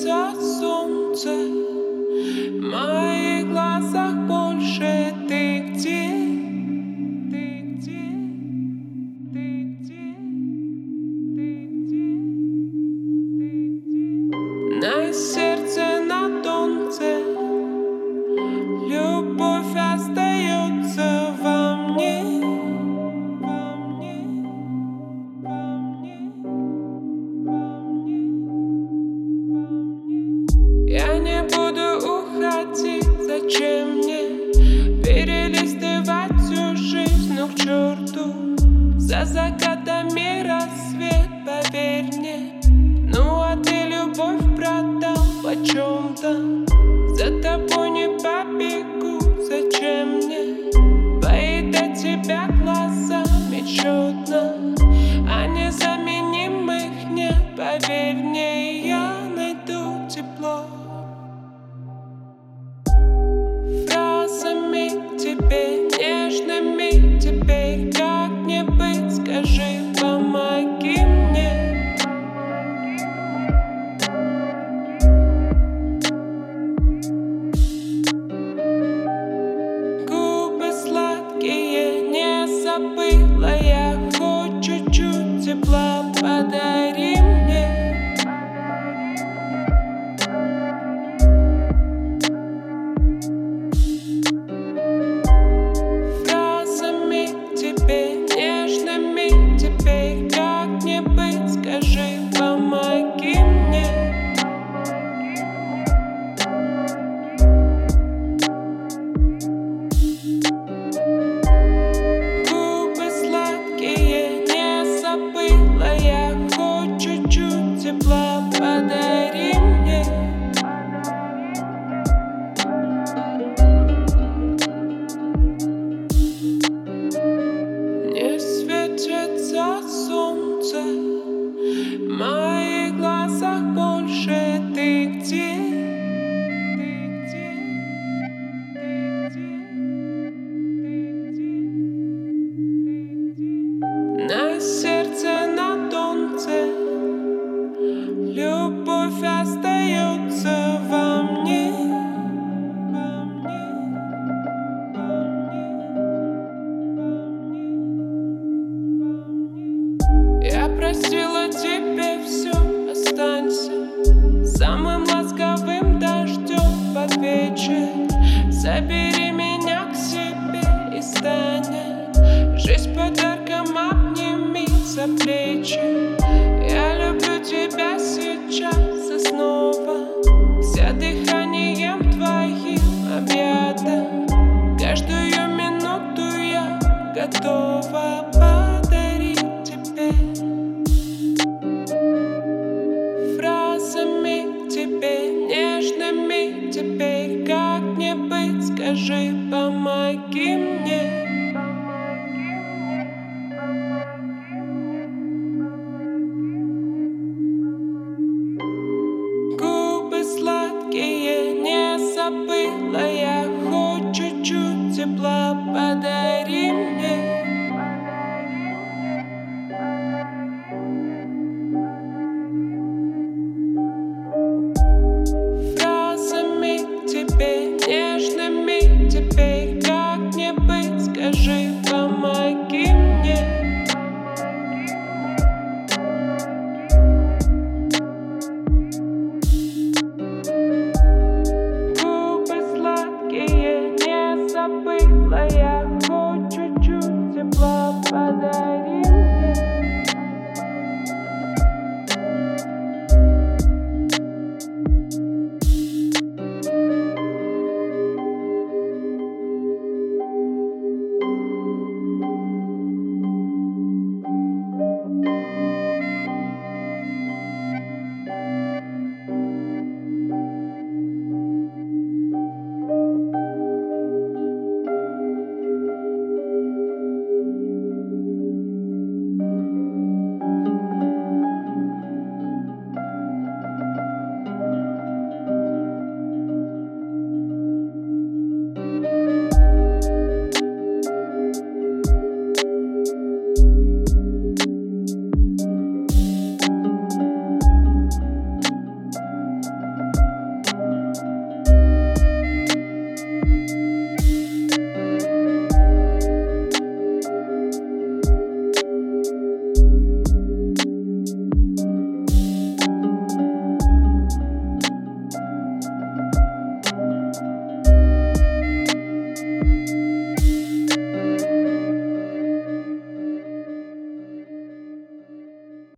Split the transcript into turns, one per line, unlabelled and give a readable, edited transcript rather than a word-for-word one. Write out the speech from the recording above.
светится солнце, в моих глазах больше ты где? Ты где? Ты где? Ты где? На сердце на тонце любовь остается во мне, во мне, во мне, во мне, во мне. Я не буду уходить, зачем мне перелистывать всю жизнь, но к черту за закатами рассвет, поверь мне. Ну а ты любовь продал почем-то, за тобой не побегу, зачем мне поедать тебя глазами четно, а незаменимых нет, поверь мне, я найду тепло. Фразами тебе нежными теперь как мне быть, скажи, помоги мне. Забыла я, хоть чуть-чуть тепла подари мне. Фразами тебе нежными теперь как мне быть, скажи, помоги мне. Забыла я, хоть чуть-чуть тепла подари мне. Не светится солнце, в моих глазах больше ты где? Ты где? Ты где? Ты где? На сердце на тонце любовь остается во мне, во мне, во мне, во мне. Я просила тебе все, останься самым ласковым дождем под вечер. Забери меня к себе и стань жизнь подарком, обними за плечи. Я люблю тебя сейчас и снова, вся дыханием твоим объята. Каждую минуту я готова подарить тебе. Фразами тебе нежными теперь как мне быть, скажи, помоги мне. Не забыла я, хоть чуть-чуть тепла подари.